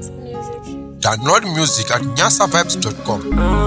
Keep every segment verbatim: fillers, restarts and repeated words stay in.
Download music at nyasa vibes dot com.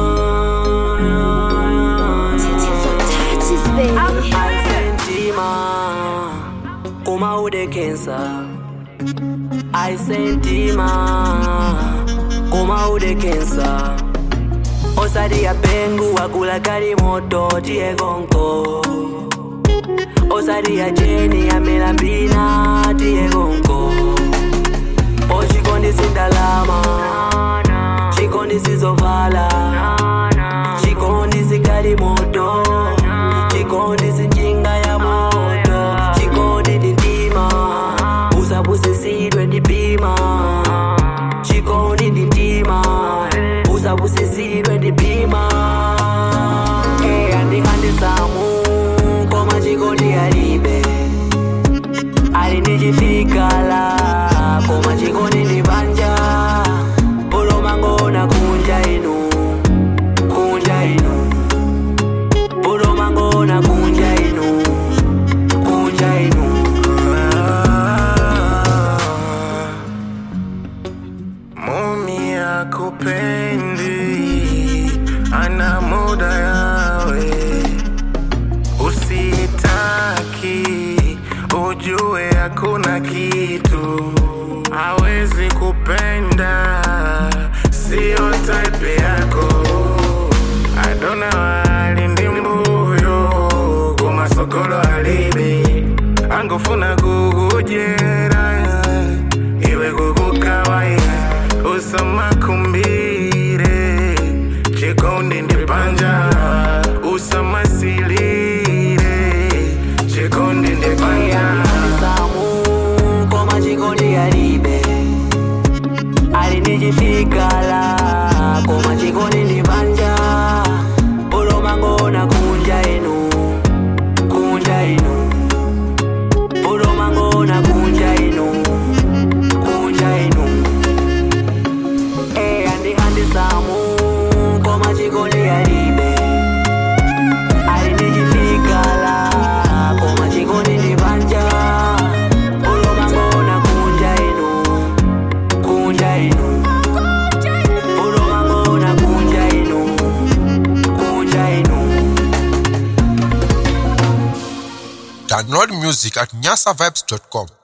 Kuma ude kensa I senti ma Kuma ude kensa Osadi ya pengu wakula kari moto tie gonko Osadi ya jeni ya melambina tie gonko O chikondi sindalama Chikondi sizovala Chikondi sikari moto Chikondi sinjinga ya moto Chikondi dindima Usabusi sidwe dipima Chikondi dindima Usabusi sidwe dipima Hey andi andi samu Koma chikondi aribe Ali nijifikala Koma chikondi nibanja Polo mango na kunja inu Kunja inu Polo mango na kunja inu Kunja inu Mumi akupendi Ana muda yawe Usitaki Ujue hakuna kitu Hawezi kupenda Sio type yako Adona wali ndimbuyo Kuma sokolo alibi Angufuna kukujera Iwe kukukawaia Usama kumbire Chikondi ndipanja Usama silire Chikondi ndipanja Koma chikondi aribe Ali nijifikala Koma chikondi nibanja Polo mango na kunja inu Kunja inu Polo mango na kunja inu Kunja inu Eh andi andi samu Koma chikondi aribe Ali nijifikala Koma chikondi nibanja Polo mango na kunja inu Kunja inu Polo mango na kunja inu Kunja inu Download music at nyasa vibes dot com.